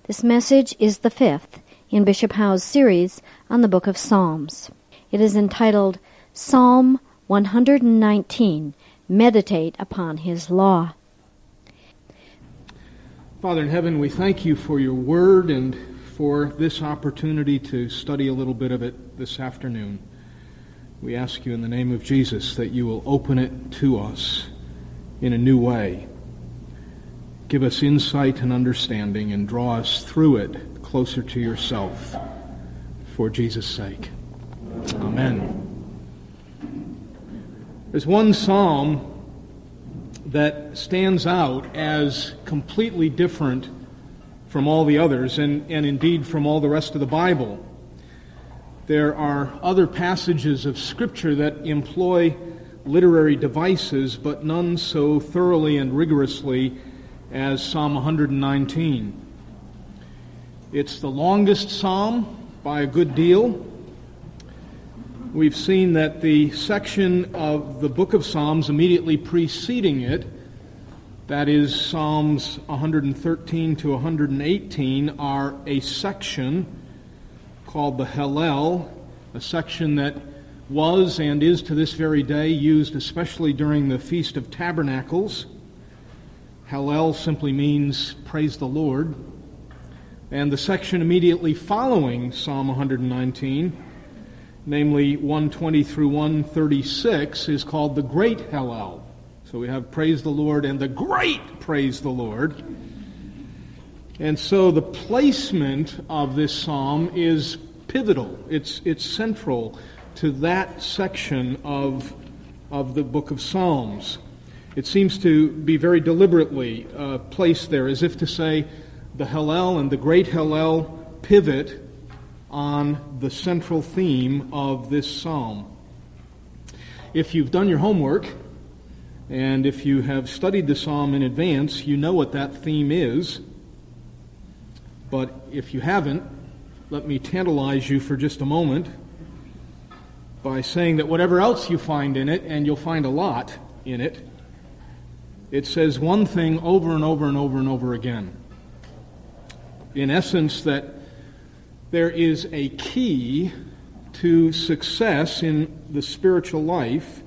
This message is the fifth in Bishop Howe's series on the Book of Psalms. It is entitled Psalm 119, Meditate Upon His Law. Father in heaven, we thank you for your word and for this opportunity to study a little bit of it this afternoon. We ask you in the name of Jesus that you will open it to us in a new way. Give us insight and understanding and draw us through it closer to yourself for Jesus' sake. Amen. There's one psalm that stands out as completely different from all the others and indeed from all the rest of the Bible. There are other passages of Scripture that employ literary devices, but none so thoroughly and rigorously as Psalm 119. It's the longest psalm by a good deal. We've seen that the section of the book of Psalms immediately preceding it, that is Psalms 113 to 118, are a section called the Hallel, a section that was and is to this very day used especially during the Feast of Tabernacles. Hallel simply means praise the Lord. And the section immediately following Psalm 119, namely 120 through 136, is called the Great Hallel. So we have praise the Lord and the great praise the Lord. And so the placement of this psalm is pivotal. It's central to that section of the book of Psalms. It seems to be very deliberately placed there, as if to say the Hallel and the Great Hallel pivot on the central theme of this psalm. If you've done your homework, and if you have studied the psalm in advance, you know what that theme is. But if you haven't, let me tantalize you for just a moment by saying that whatever else you find in it, and you'll find a lot in it, it says one thing over and over and over and over again. In essence, that there is a key to success in the spiritual life.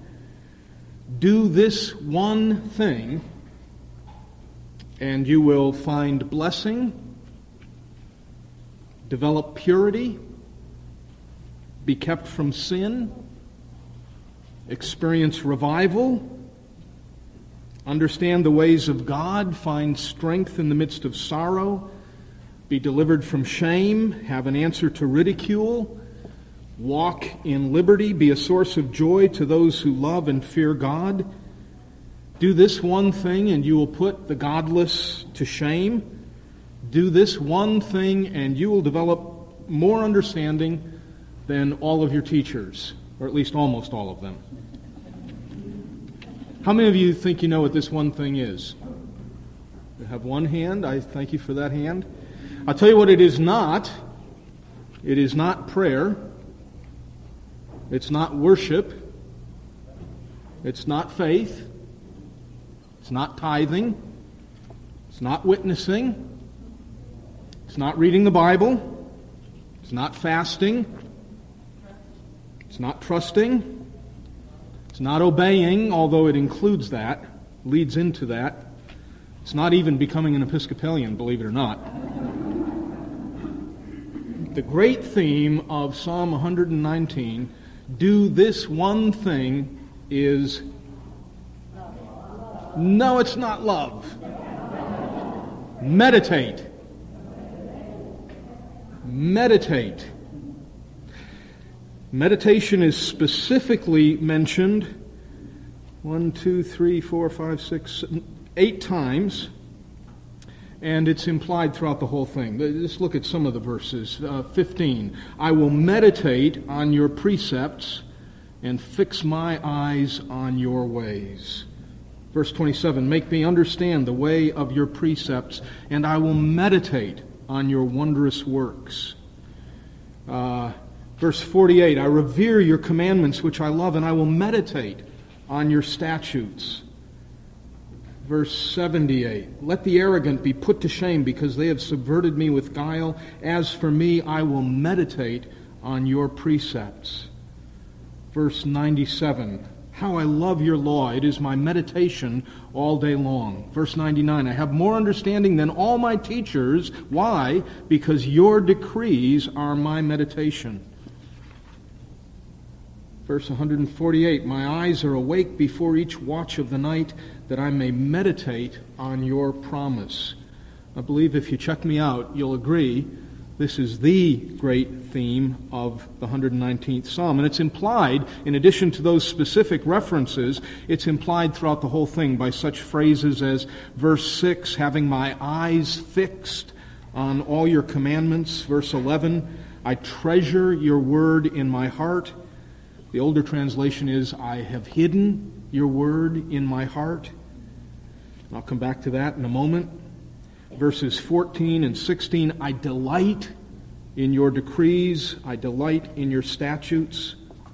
Do this one thing, and you will find blessing, develop purity, be kept from sin, experience revival, understand the ways of God, find strength in the midst of sorrow, be delivered from shame, have an answer to ridicule, walk in liberty, be a source of joy to those who love and fear God. Do this one thing and you will put the godless to shame. Do this one thing and you will develop more understanding than all of your teachers, or at least almost all of them. How many of you think you know what this one thing is? You have one hand. I thank you for that hand. I'll tell you what it is not. It is not prayer. It's not worship. It's not faith. It's not tithing. It's not witnessing. It's not reading the Bible. It's not fasting. It's not trusting. It's not obeying, although it includes that, leads into that. It's not even becoming an Episcopalian, believe it or not. The great theme of Psalm 119, do this one thing, is, no, it's not love. Meditate. Meditate. Meditation is specifically mentioned 8 times, and it's implied throughout the whole thing. Just look at some of the verses. 15, I will meditate on your precepts and fix my eyes on your ways. Verse 27, make me understand the way of your precepts, and I will meditate on your wondrous works. Verse 48, I revere your commandments which I love, and I will meditate on your statutes. verse 78. Let the arrogant be put to shame because they have subverted me with guile. As for me, I will meditate on your precepts. Verse 97. How I love your law. It is my meditation all day long. Verse 99. I have more understanding than all my teachers. Why? Because your decrees are my meditation. Verse 148. My eyes are awake before each watch of the night, that I may meditate on your promise. I believe if you check me out, you'll agree this is the great theme of the 119th Psalm. And it's implied, in addition to those specific references, it's implied throughout the whole thing by such phrases as verse 6, having my eyes fixed on all your commandments. Verse 11, I treasure your word in my heart. The older translation is, I have hidden your word in my heart. I'll come back to that in a moment. Verses 14 and 16, I delight in your decrees. I delight in your statutes.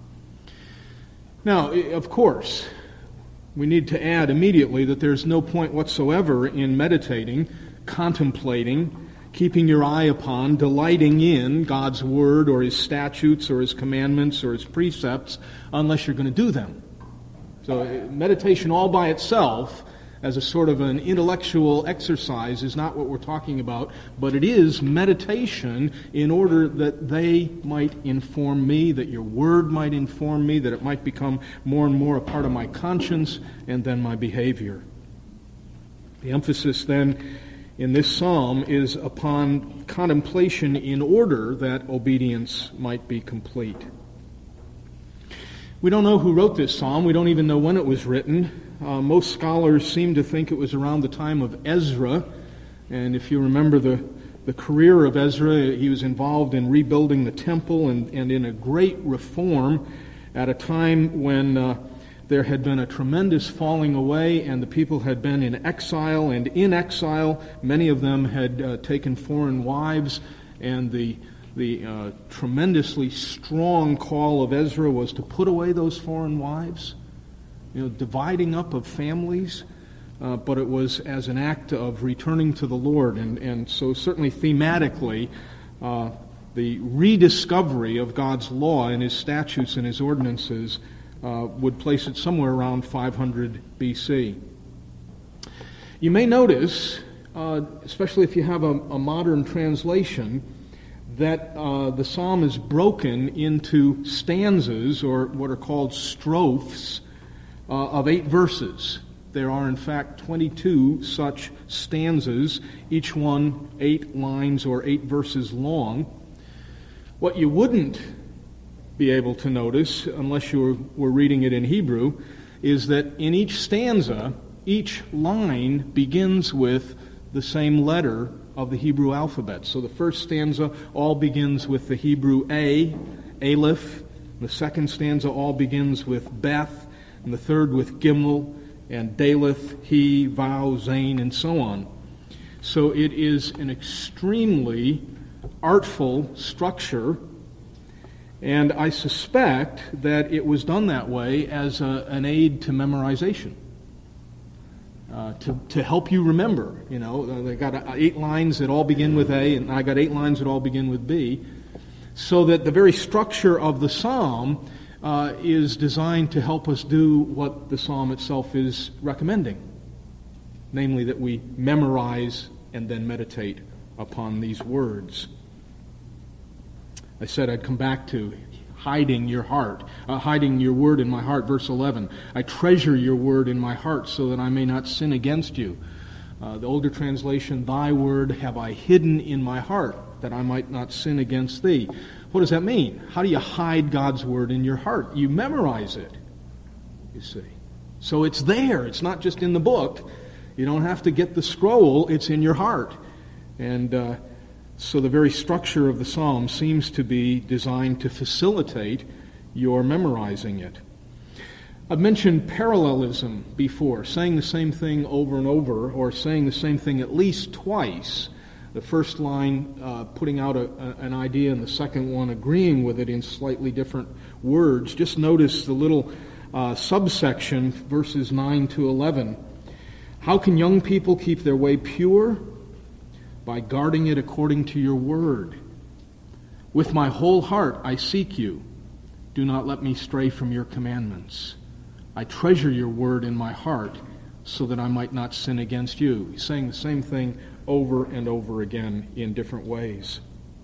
Now, of course, we need to add immediately that there's no point whatsoever in meditating, contemplating, keeping your eye upon, delighting in God's Word or His statutes or His commandments or His precepts unless you're going to do them. So meditation all by itself as a sort of an intellectual exercise is not what we're talking about, but it is meditation in order that they might inform me, that your Word might inform me, that it might become more and more a part of my conscience and then my behavior. The emphasis then in this psalm is upon contemplation in order that obedience might be complete. We don't know who wrote this psalm. We don't even know when it was written. Most scholars seem to think it was around the time of Ezra. And if you remember the career of Ezra, he was involved in rebuilding the temple and in a great reform at a time when there had been a tremendous falling away and the people had been in exile. And in exile, many of them had taken foreign wives, and the tremendously strong call of Ezra was to put away those foreign wives, dividing up of families, but it was as an act of returning to the Lord. And so certainly thematically, the rediscovery of God's law and His statutes and His ordinances would place it somewhere around 500 BC. You may notice, especially if you have a modern translation, that the psalm is broken into stanzas, or what are called strophes, of 8 verses. There are, in fact, 22 such stanzas, each one 8 lines or 8 verses long. What you wouldn't be able to notice, unless you were reading it in Hebrew, is that in each stanza, each line begins with the same letter of the Hebrew alphabet. So the first stanza all begins with the Hebrew A, Aleph. The second stanza all begins with Beth, and the third with Gimel, and Daleth, He, Vav, Zain, and so on. So it is an extremely artful structure, and I suspect that it was done that way as an aid to memorization. To help you remember. They got 8 lines that all begin with A, and I got 8 lines that all begin with B, so that the very structure of the psalm is designed to help us do what the psalm itself is recommending, namely that we memorize and then meditate upon these words. I said I'd come back to hiding your heart, hiding your word in my heart. Verse 11, I treasure your word in my heart so that I may not sin against you. The older translation, thy word have I hidden in my heart that I might not sin against thee. What does that mean? How do you hide God's word in your heart? You memorize it, you see. So it's there. It's not just in the book. You don't have to get the scroll. It's in your heart. And so the very structure of the psalm seems to be designed to facilitate your memorizing it. I've mentioned parallelism before, saying the same thing over and over, or saying the same thing at least twice. The first line putting out an idea, and the second one agreeing with it in slightly different words. Just notice the little subsection, verses 9 to 11. How can young people keep their way pure? By guarding it according to your word. With my whole heart I seek you. Do not let me stray from your commandments. I treasure your word in my heart so that I might not sin against you. He's saying the same thing over and over again in different ways.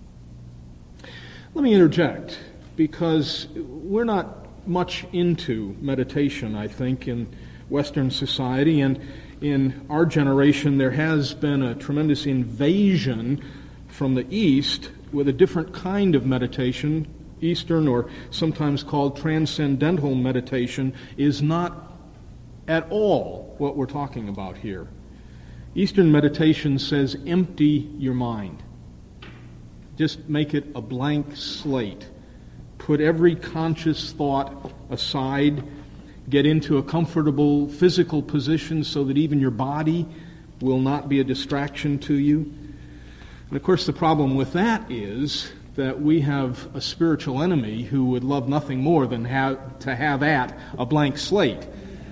Let me interject, because we're not much into meditation, I think, in Western society, and in our generation there has been a tremendous invasion from the East with a different kind of meditation. Eastern, or sometimes called transcendental meditation, is not at all what we're talking about here. Eastern meditation says empty your mind. Just make it a blank slate. Put every conscious thought aside. Get into a comfortable physical position so that even your body will not be a distraction to you. And of course the problem with that is that we have a spiritual enemy who would love nothing more than to have at a blank slate.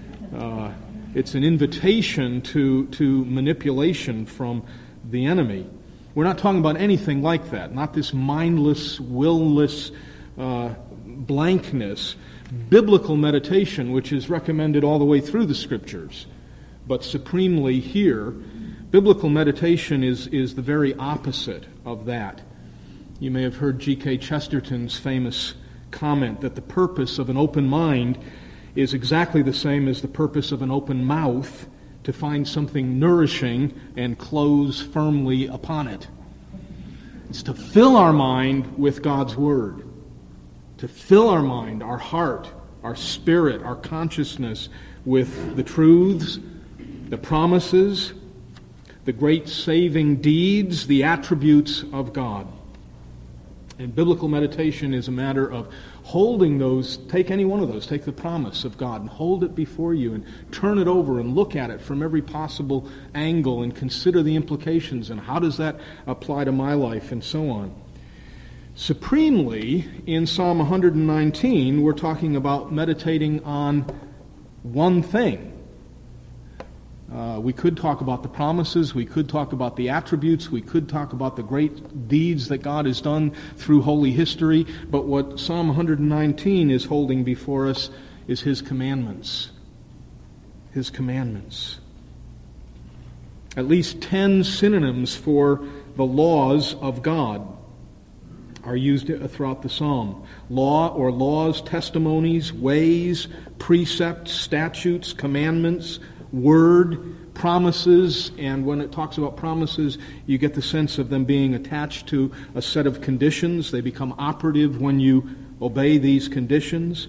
It's an invitation to manipulation from the enemy. We're not talking about anything like that, not this mindless, will-less blankness. Biblical meditation, which is recommended all the way through the Scriptures, but supremely here, biblical meditation is the very opposite of that. You may have heard G.K. Chesterton's famous comment that the purpose of an open mind is exactly the same as the purpose of an open mouth, to find something nourishing and close firmly upon it. It's to fill our mind with God's Word, to fill our mind, our heart, our spirit, our consciousness with the truths, the promises, the great saving deeds, the attributes of God. And biblical meditation is a matter of holding those, take any one of those, take the promise of God and hold it before you and turn it over and look at it from every possible angle and consider the implications and how does that apply to my life and so on. Supremely, in Psalm 119, we're talking about meditating on one thing. We could talk about the promises, we could talk about the attributes, we could talk about the great deeds that God has done through holy history, but what Psalm 119 is holding before us is His commandments. His commandments. At least 10 synonyms for the laws of God are used throughout the psalm. Law or laws, testimonies, ways, precepts, statutes, commandments, word, promises, and when it talks about promises, you get the sense of them being attached to a set of conditions. They become operative when you obey these conditions.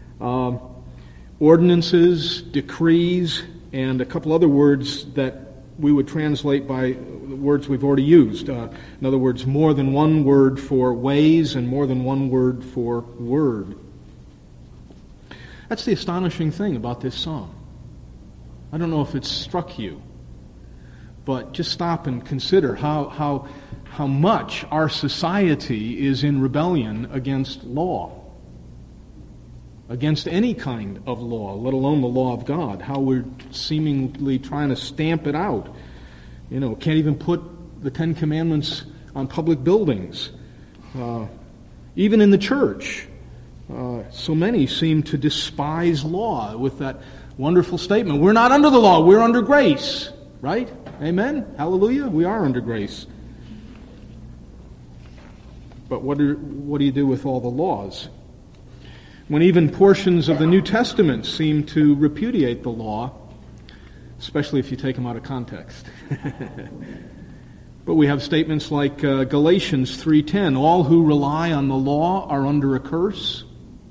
Ordinances, decrees, and a couple other words that we would translate by the words we've already used. In other words, more than one word for ways and more than one word for word. That's the astonishing thing about this psalm. I don't know if it's struck you, but just stop and consider how much our society is in rebellion against law, against any kind of law, let alone the law of God, how we're seemingly trying to stamp it out. You know, can't even put the 10 Commandments on public buildings. Even in the church, so many seem to despise law with that wonderful statement, we're not under the law, we're under grace. Right? Amen? Hallelujah? We are under grace. But what do you do with all the laws? When even portions of the New Testament seem to repudiate the law, especially if you take them out of context. But we have statements like Galatians 3:10, all who rely on the law are under a curse.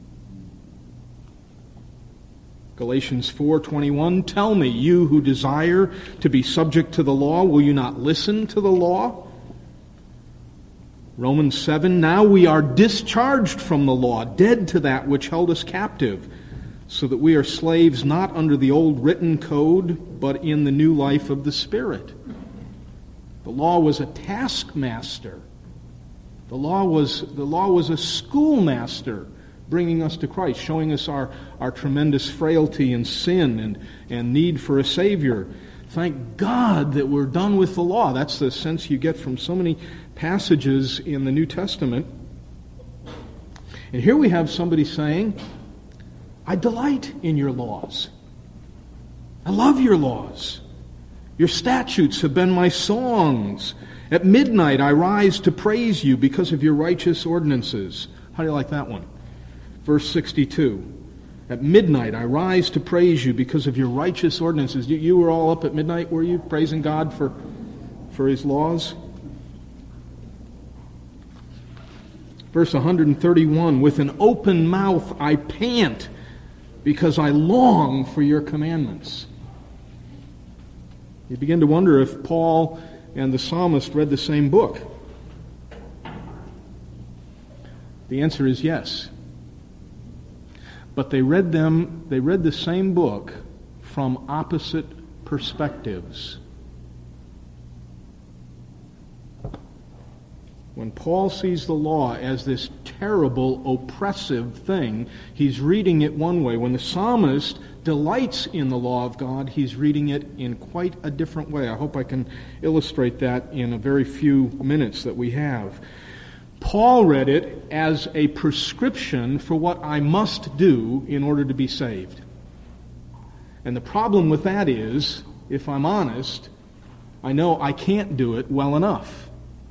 Galatians 4:21, tell me, you who desire to be subject to the law, will you not listen to the law? Romans 7, now we are discharged from the law, dead to that which held us captive, so that we are slaves not under the old written code, but in the new life of the Spirit. The law was a taskmaster. The law was a schoolmaster, bringing us to Christ, showing us our tremendous frailty and sin and need for a Savior. Thank God that we're done with the law. That's the sense you get from so many passages in the New Testament. And here we have somebody saying, I delight in your laws. I love your laws. Your statutes have been my songs. At midnight I rise to praise you because of your righteous ordinances. How do you like that one? Verse 62. At midnight I rise to praise you because of your righteous ordinances. You were all up at midnight, were you, praising God for His laws? Verse 131. With an open mouth I pant because I long for your commandments. You begin to wonder if Paul and the psalmist read the same book. The answer is yes. But they read the same book from opposite perspectives. When Paul sees the law as this terrible, oppressive thing, he's reading it one way. When the psalmist delights in the law of God, he's reading it in quite a different way. I hope I can illustrate that in a very few minutes that we have. Paul read it as a prescription for what I must do in order to be saved. And the problem with that is, if I'm honest, I know I can't do it well enough.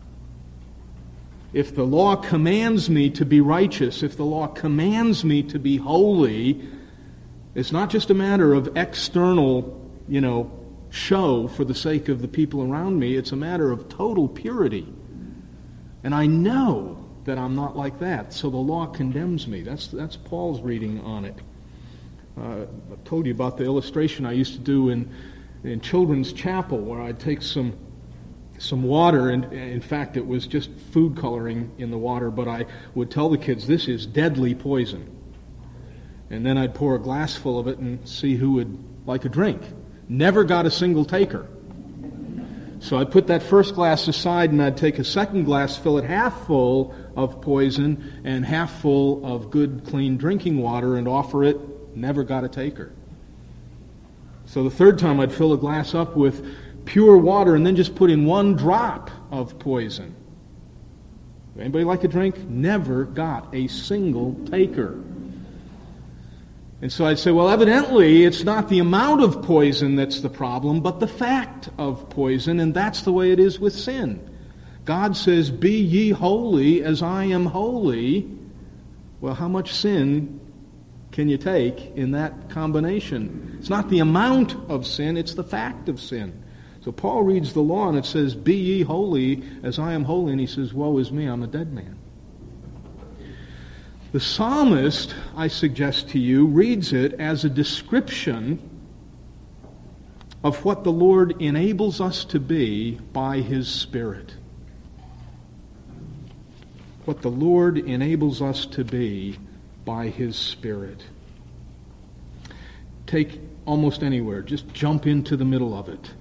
If the law commands me to be righteous, if the law commands me to be holy, it's not just a matter of external, show for the sake of the people around me. It's a matter of total purity. And I know that I'm not like that, so the law condemns me. That's Paul's reading on it. I told you about the illustration I used to do in children's chapel, where I'd take some water, and in fact it was just food coloring in the water, but I would tell the kids, this is deadly poison. And then I'd pour a glass full of it and see who would like a drink. Never got a single taker. So I'd put that first glass aside and I'd take a second glass, fill it half full of poison and half full of good, clean drinking water and offer it. Never got a taker. So the third time I'd fill a glass up with pure water and then just put in one drop of poison. Anybody like a drink? Never got a single taker. And so I'd say, well, evidently it's not the amount of poison that's the problem, but the fact of poison, and that's the way it is with sin. God says, be ye holy as I am holy. Well, how much sin can you take in that combination? It's not the amount of sin, it's the fact of sin. So Paul reads the law and it says, be ye holy as I am holy, and he says, woe is me, I'm a dead man. The psalmist, I suggest to you, reads it as a description of what the Lord enables us to be by His Spirit. What the Lord enables us to be by His Spirit. Take almost anywhere, just jump into the middle of it.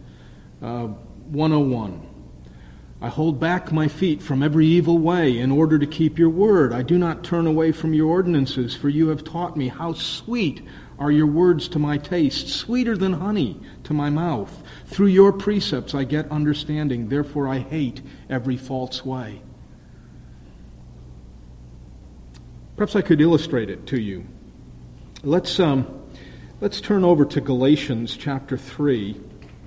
101. I hold back my feet from every evil way in order to keep your word. I do not turn away from your ordinances, for you have taught me. How sweet are your words to my taste, sweeter than honey to my mouth. Through your precepts I get understanding, therefore I hate every false way. Perhaps I could illustrate it to you. Let's turn over to Galatians chapter 3.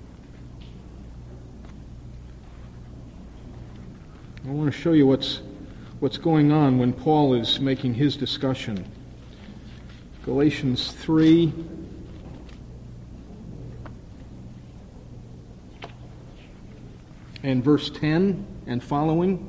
I want to show you what's going on when Paul is making his discussion. Galatians 3. And verse 10 and following.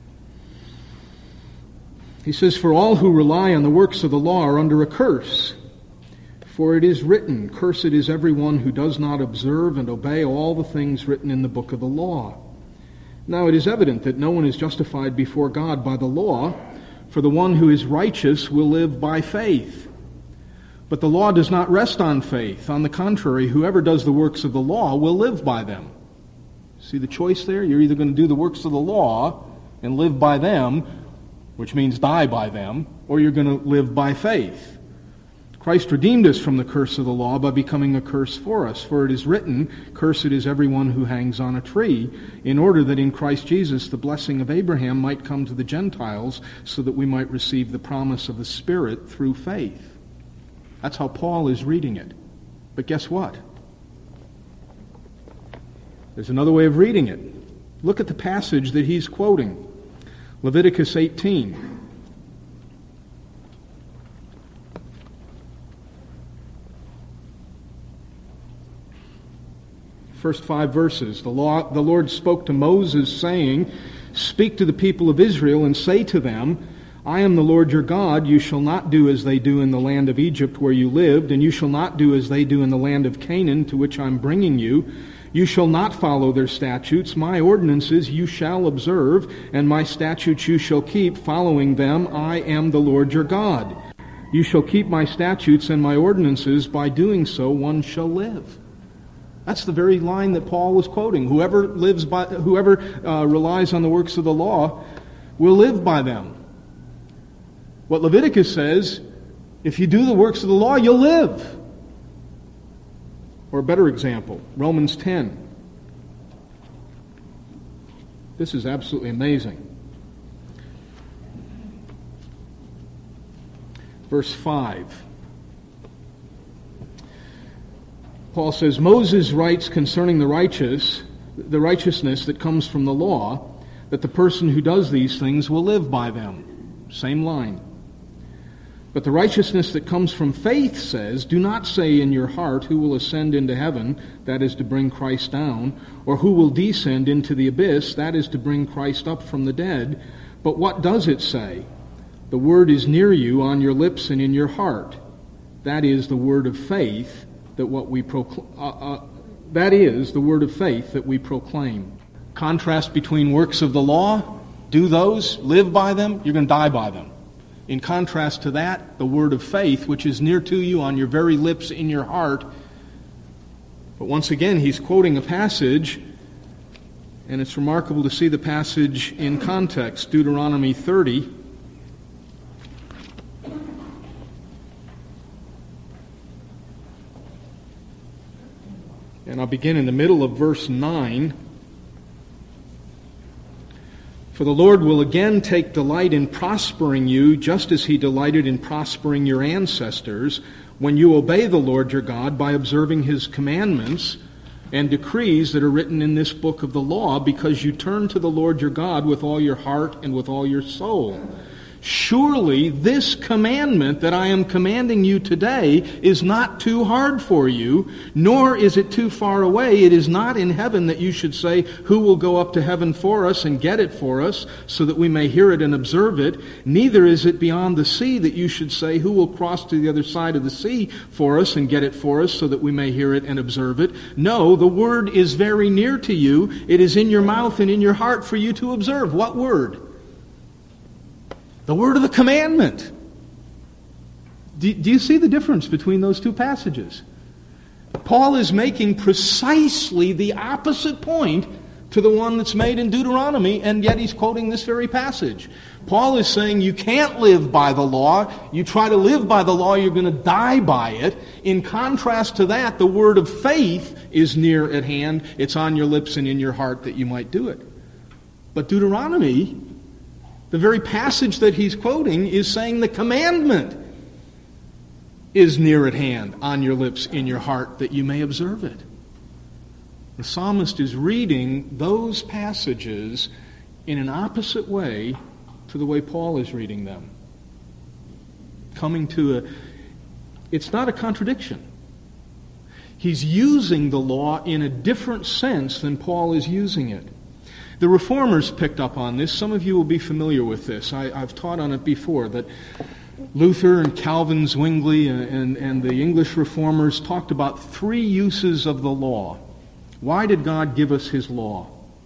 He says, for all who rely on the works of the law are under a curse. For it is written, cursed is everyone who does not observe and obey all the things written in the book of the law. Now it is evident that no one is justified before God by the law, for the one who is righteous will live by faith. But the law does not rest on faith. On the contrary, whoever does the works of the law will live by them. See the choice there? You're either going to do the works of the law and live by them, which means die by them, or you're going to live by faith. Christ redeemed us from the curse of the law by becoming a curse for us. For it is written, "Cursed is everyone who hangs on a tree," in order that in Christ Jesus the blessing of Abraham might come to the Gentiles, so that we might receive the promise of the Spirit through faith. That's how Paul is reading it. But guess what? There's another way of reading it. Look at the passage that he's quoting. Leviticus 18. First 5 verses. The Lord spoke to Moses, saying, "Speak to the people of Israel and say to them, I am the Lord your God. You shall not do as they do in the land of Egypt where you lived, and you shall not do as they do in the land of Canaan to which I am bringing you. You shall not follow their statutes. My ordinances you shall observe, and my statutes you shall keep, following them. I am the Lord your God. You shall keep my statutes and my ordinances. By doing so, one shall live." That's the very line that Paul was quoting. Whoever relies on the works of the law will live by them. What Leviticus says, if you do the works of the law, you'll live. Or a better example, Romans 10. This is absolutely amazing. Verse 5. Paul says, Moses writes concerning the righteousness that comes from the law, that the person who does these things will live by them. Same line. But the righteousness that comes from faith says, do not say in your heart, who will ascend into heaven, that is to bring Christ down, or who will descend into the abyss, that is to bring Christ up from the dead. But what does it say? The word is near you, on your lips and in your heart. That is the word of faith that we proclaim. Contrast between works of the law, do those, live by them, you're going to die by them. In contrast to that, the word of faith, which is near to you, on your very lips, in your heart. But once again, he's quoting a passage, and it's remarkable to see the passage in context. Deuteronomy 30. And I'll begin in the middle of verse 9. For the Lord will again take delight in prospering you, just as He delighted in prospering your ancestors, when you obey the Lord your God by observing His commandments and decrees that are written in this book of the law, because you turn to the Lord your God with all your heart and with all your soul. Surely this commandment that I am commanding you today is not too hard for you, nor is it too far away. It is not in heaven that you should say, who will go up to heaven for us and get it for us, so that we may hear it and observe it. Neither is it beyond the sea that you should say, who will cross to the other side of the sea for us and get it for us, so that we may hear it and observe it. No, the word is very near to you. It is in your mouth and in your heart for you to observe. What word? The word of the commandment. Do you see the difference between those two passages? Paul is making precisely the opposite point to the one that's made in Deuteronomy, and yet he's quoting this very passage. Paul is saying you can't live by the law. You try to live by the law, you're going to die by it. In contrast to that, the word of faith is near at hand. It's on your lips and in your heart that you might do it. But Deuteronomy, the very passage that he's quoting, is saying the commandment is near at hand, on your lips, in your heart, that you may observe it. The psalmist is reading those passages in an opposite way to the way Paul is reading them. It's not a contradiction. He's using the law in a different sense than Paul is using it. The Reformers picked up on this. Some of you will be familiar with this. I've taught on it before, that Luther and Calvin, Zwingli, and the English Reformers talked about 3 uses of the law. Why did God give us His law?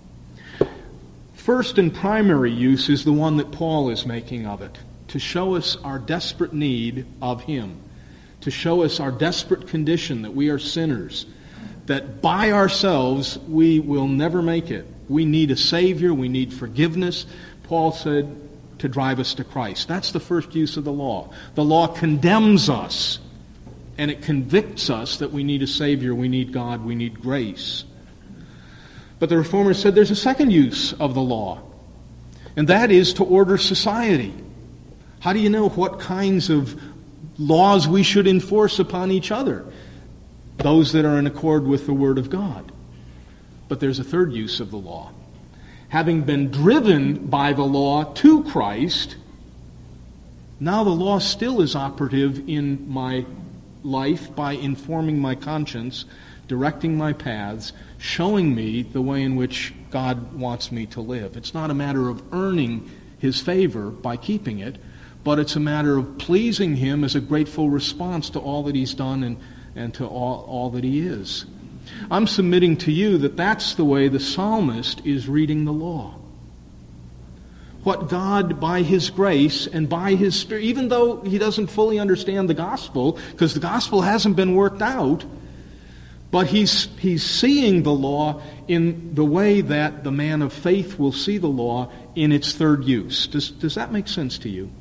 First and primary use is the one that Paul is making of it, to show us our desperate need of Him, to show us our desperate condition, that we are sinners, that by ourselves we will never make it. We need a Savior. We need forgiveness. Paul said to drive us to Christ. That's the first use of the law. The law condemns us. And it convicts us that we need a Savior, we need God, we need grace. But the Reformers said there's a second use of the law, and that is to order society. How do you know what kinds of laws we should enforce upon each other? Those that are in accord with the Word of God. But there's a third use of the law. Having been driven by the law to Christ, now the law still is operative in my life by informing my conscience, directing my paths, showing me the way in which God wants me to live. It's not a matter of earning His favor by keeping it, but it's a matter of pleasing Him as a grateful response to all that He's done and to all that He is. I'm submitting to you that that's the way the psalmist is reading the law. What God, by His grace and by His Spirit, even though he doesn't fully understand the gospel, because the gospel hasn't been worked out, but he's seeing the law in the way that the man of faith will see the law in its third use. Does that make sense to you?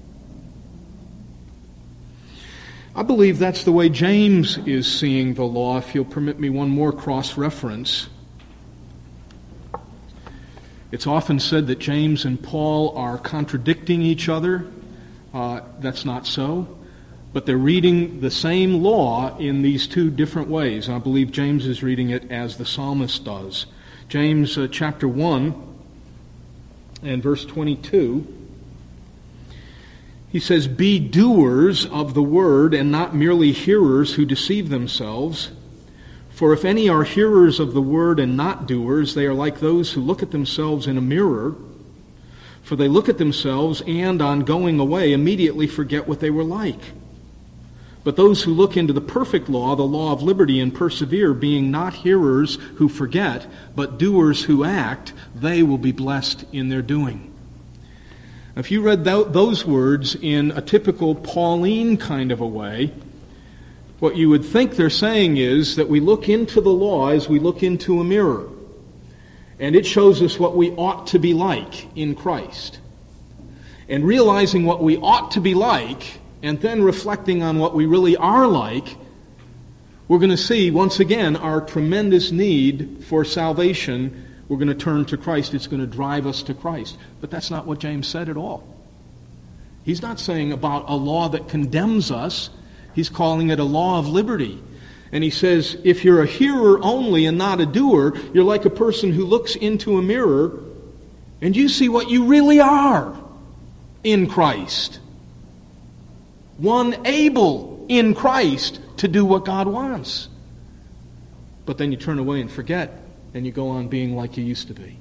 I believe that's the way James is seeing the law. If you'll permit me one more cross-reference. It's often said that James and Paul are contradicting each other. That's not so. But they're reading the same law in these two different ways. I believe James is reading it as the psalmist does. James chapter 1 and verse 22. He says, "Be doers of the word and not merely hearers who deceive themselves. For if any are hearers of the word and not doers, they are like those who look at themselves in a mirror. For they look at themselves and, on going away, immediately forget what they were like. But those who look into the perfect law, the law of liberty, and persevere, being not hearers who forget, but doers who act, they will be blessed in their doing." If you read those words in a typical Pauline kind of a way, what you would think they're saying is that we look into the law as we look into a mirror. And it shows us what we ought to be like in Christ. And realizing what we ought to be like, and then reflecting on what we really are like, we're going to see, once again, our tremendous need for salvation. We're going to turn to Christ. It's going to drive us to Christ. But that's not what James said at all. He's not saying about a law that condemns us. He's calling it a law of liberty. And he says, if you're a hearer only and not a doer, you're like a person who looks into a mirror and you see what you really are in Christ. One able in Christ to do what God wants. But then you turn away and forget, and you go on being like you used to be.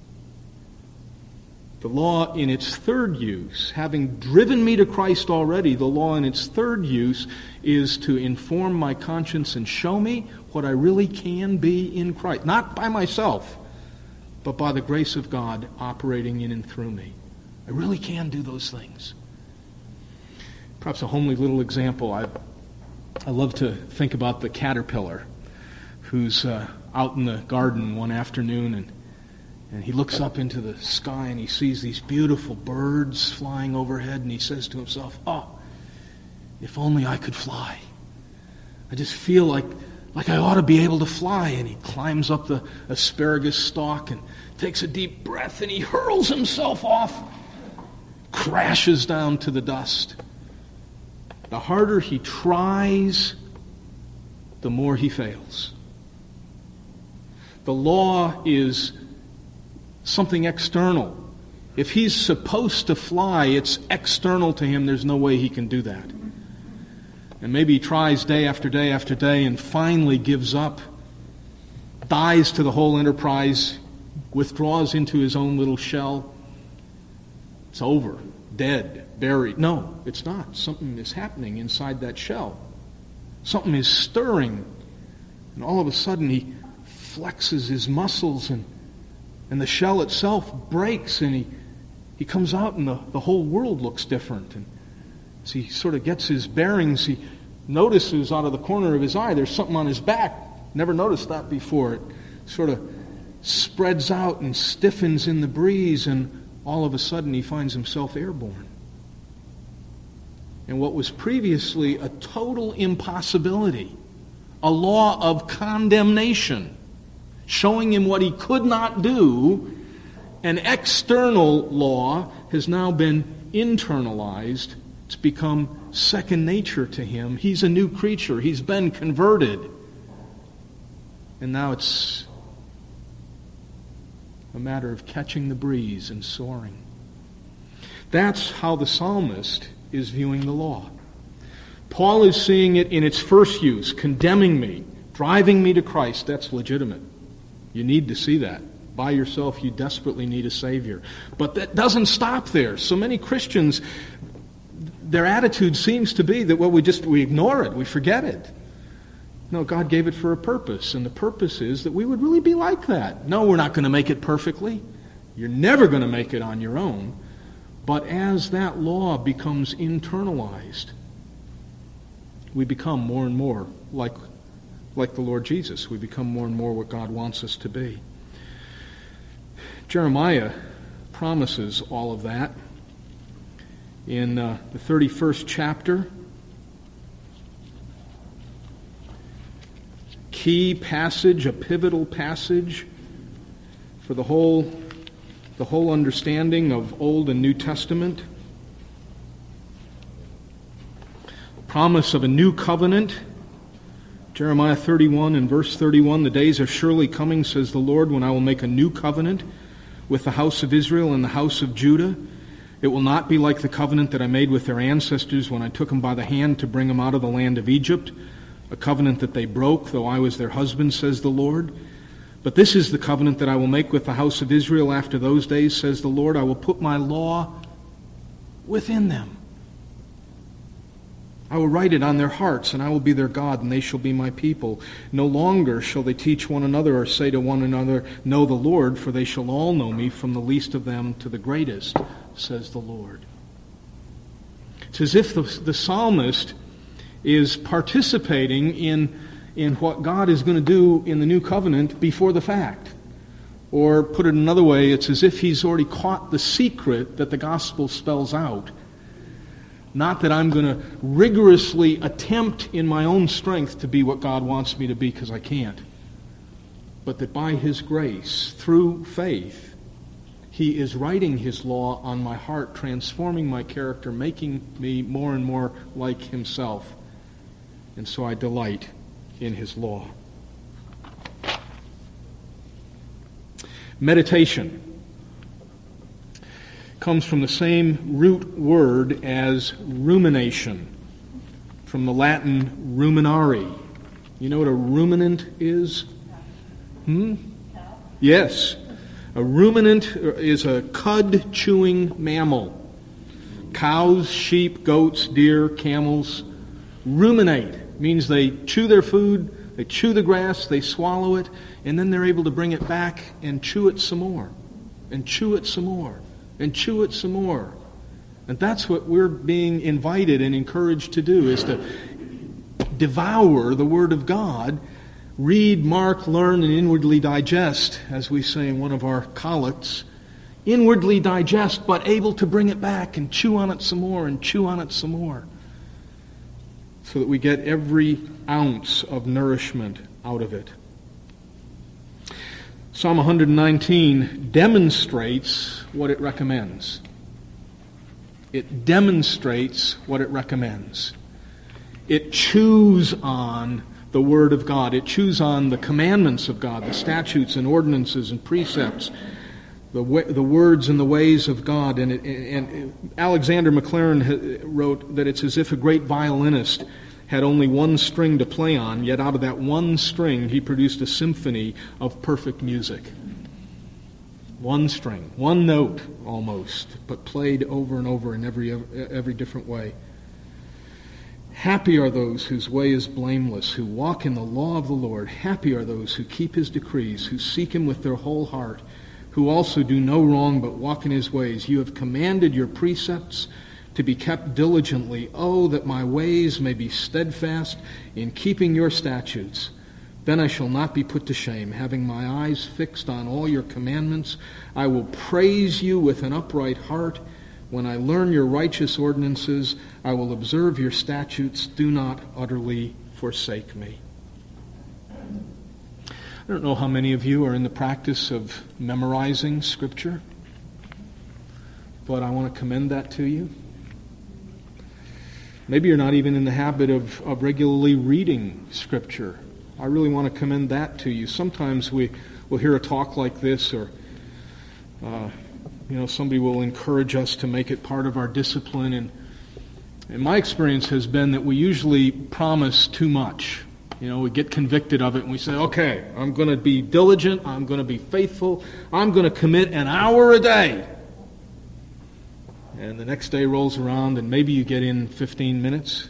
The law in its third use, having driven me to Christ already, the law in its third use is to inform my conscience and show me what I really can be in Christ. Not by myself, but by the grace of God operating in and through me. I really can do those things. Perhaps a homely little example. I love to think about the caterpillar who's out in the garden one afternoon and he looks up into the sky and he sees these beautiful birds flying overhead and he says to himself, "Oh, if only I could fly. I just feel like I ought to be able to fly." And he climbs up the asparagus stalk and takes a deep breath and he hurls himself off, crashes down to the dust. The harder he tries, the more he fails. The law is something external. If he's supposed to fly, it's external to him. There's no way he can do that. And maybe he tries day after day after day and finally gives up, dies to the whole enterprise, withdraws into his own little shell. It's over. Dead. Buried. No, it's not. Something is happening inside that shell. Something is stirring. And all of a sudden he flexes his muscles and the shell itself breaks and he comes out and the whole world looks different. And as he sort of gets his bearings, he notices out of the corner of his eye there's something on his back. Never noticed that before. It sort of spreads out and stiffens in the breeze and all of a sudden he finds himself airborne. and what was previously a total impossibility, a law of condemnation, showing him what he could not do, an external law has now been internalized. It's become second nature to him. He's a new creature. He's been converted. And now it's a matter of catching the breeze and soaring. That's how the psalmist is viewing the law. Paul is seeing it in its first use, condemning me, driving me to Christ. That's legitimate. You need to see that. By yourself, you desperately need a Savior. But that doesn't stop there. So many Christians, their attitude seems to be that, well, we ignore it, we forget it. No, God gave it for a purpose, and the purpose is that we would really be like that. No, we're not going to make it perfectly. You're never going to make it on your own. But as that law becomes internalized, we become more and more like the Lord Jesus. We become more and more what God wants us to be. Jeremiah promises all of that in the 31st chapter. Key passage, a pivotal passage for the whole understanding of Old and New Testament. Promise of a new covenant. Jeremiah 31 and verse 31, the days are surely coming, says the Lord, when I will make a new covenant with the house of Israel and the house of Judah. It will not be like the covenant that I made with their ancestors when I took them by the hand to bring them out of the land of Egypt, a covenant that they broke, though I was their husband, says the Lord. But this is the covenant that I will make with the house of Israel after those days, says the Lord. I will put my law within them. I will write it on their hearts, and I will be their God, and they shall be my people. No longer shall they teach one another or say to one another, know the Lord, for they shall all know me, from the least of them to the greatest, says the Lord. It's as if the psalmist is participating in what God is going to do in the new covenant before the fact. Or put it another way, it's as if he's already caught the secret that the gospel spells out. Not that I'm going to rigorously attempt in my own strength to be what God wants me to be, because I can't. But that by His grace, through faith, He is writing His law on my heart, transforming my character, making me more and more like Himself. And so I delight in His law. Meditation comes from the same root word as rumination, from the Latin ruminare. You know what a ruminant is? Yes. A ruminant is a cud-chewing mammal. Cows, sheep, goats, deer, camels ruminate. Means they chew their food, they chew the grass, they swallow it, and then they're able to bring it back and chew it some more, and chew it some more, and chew it some more. And that's what we're being invited and encouraged to do, is to devour the Word of God, read, mark, learn, and inwardly digest, as we say in one of our collects. Inwardly digest, but able to bring it back and chew on it some more and chew on it some more, so that we get every ounce of nourishment out of it. Psalm 119 demonstrates what it recommends. It demonstrates what it recommends. It chews on the Word of God. It chews on the commandments of God, the statutes and ordinances and precepts, the words and the ways of God. And Alexander Maclaren wrote that it's as if a great violinist had only one string to play on, yet out of that one string he produced a symphony of perfect music. One string, one note almost, but played over and over in every different way. Happy are those whose way is blameless, who walk in the law of the Lord. Happy are those who keep His decrees, who seek Him with their whole heart, who also do no wrong but walk in His ways. You have commanded your precepts to be kept diligently. Oh, that my ways may be steadfast in keeping your statutes. Then I shall not be put to shame. Having my eyes fixed on all your commandments, I will praise you with an upright heart. When I learn your righteous ordinances, I will observe your statutes. Do not utterly forsake me. I don't know how many of you are in the practice of memorizing Scripture, but I want to commend that to you. Maybe you're not even in the habit of regularly reading Scripture. I really want to commend that to you. Sometimes we'll hear a talk like this, or somebody will encourage us to make it part of our discipline. And my experience has been that we usually promise too much. We get convicted of it and we say, okay, I'm going to be diligent, I'm going to be faithful, I'm going to commit an hour a day. And the next day rolls around and maybe you get in 15 minutes.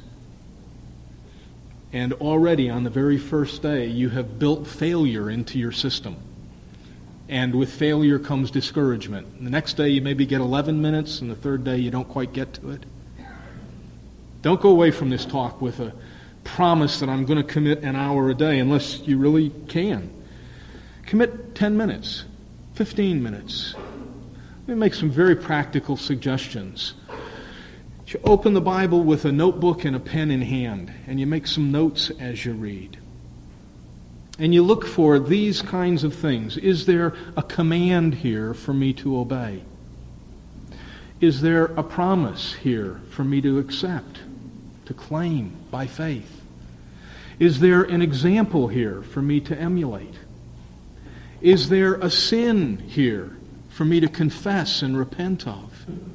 And already on the very first day, you have built failure into your system. And with failure comes discouragement. And the next day you maybe get 11 minutes, and the third day you don't quite get to it. Don't go away from this talk with a promise that I'm going to commit an hour a day unless you really can. Commit 10 minutes, 15 minutes. Let me make some very practical suggestions. You open the Bible with a notebook and a pen in hand, and you make some notes as you read. And you look for these kinds of things. Is there a command here for me to obey? Is there a promise here for me to accept, to claim by faith? Is there an example here for me to emulate? Is there a sin here for me to confess and repent of?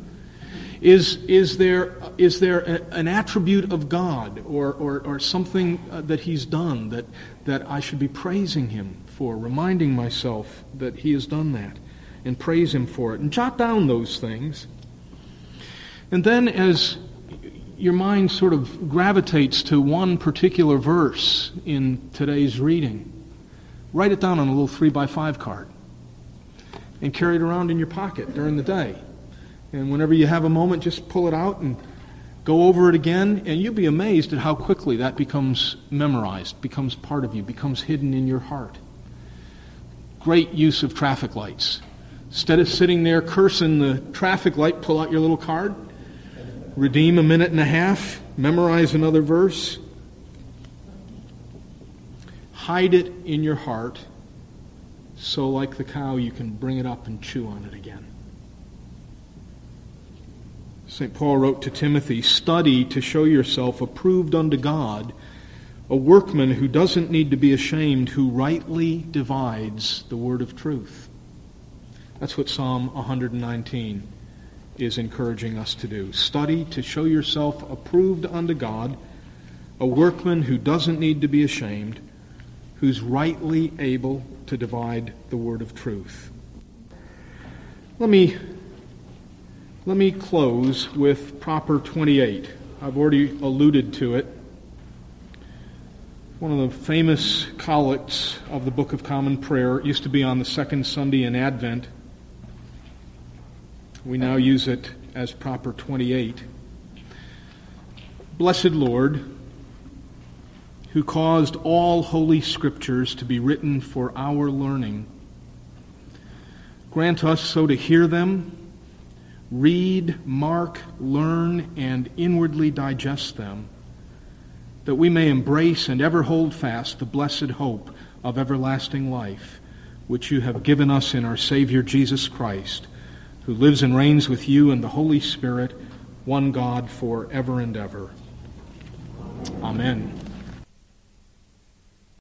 Is there an attribute of God or something that He's done that I should be praising Him for, reminding myself that He has done that, and praise Him for it? And jot down those things. And then as your mind sort of gravitates to one particular verse in today's reading, write it down on a little 3x5 card and carry it around in your pocket during the day. And whenever you have a moment, just pull it out and go over it again, and you'll be amazed at how quickly that becomes memorized, becomes part of you, becomes hidden in your heart. Great use of traffic lights. Instead of sitting there cursing the traffic light, pull out your little card, redeem a minute and a half, memorize another verse, hide it in your heart, so like the cow you can bring it up and chew on it again. St. Paul wrote to Timothy, study to show yourself approved unto God, a workman who doesn't need to be ashamed, who rightly divides the word of truth. That's what Psalm 119 is encouraging us to do. Study to show yourself approved unto God, a workman who doesn't need to be ashamed, who's rightly able to divide the word of truth. Let me close with Proper 28. I've already alluded to it. One of the famous collects of the Book of Common Prayer. It used to be on the second Sunday in Advent. We now use it as Proper 28. Blessed Lord, who caused all holy scriptures to be written for our learning, grant us so to hear them, read, mark, learn, and inwardly digest them, that we may embrace and ever hold fast the blessed hope of everlasting life, which you have given us in our Savior Jesus Christ, who lives and reigns with you and the Holy Spirit, one God, for ever and ever. Amen.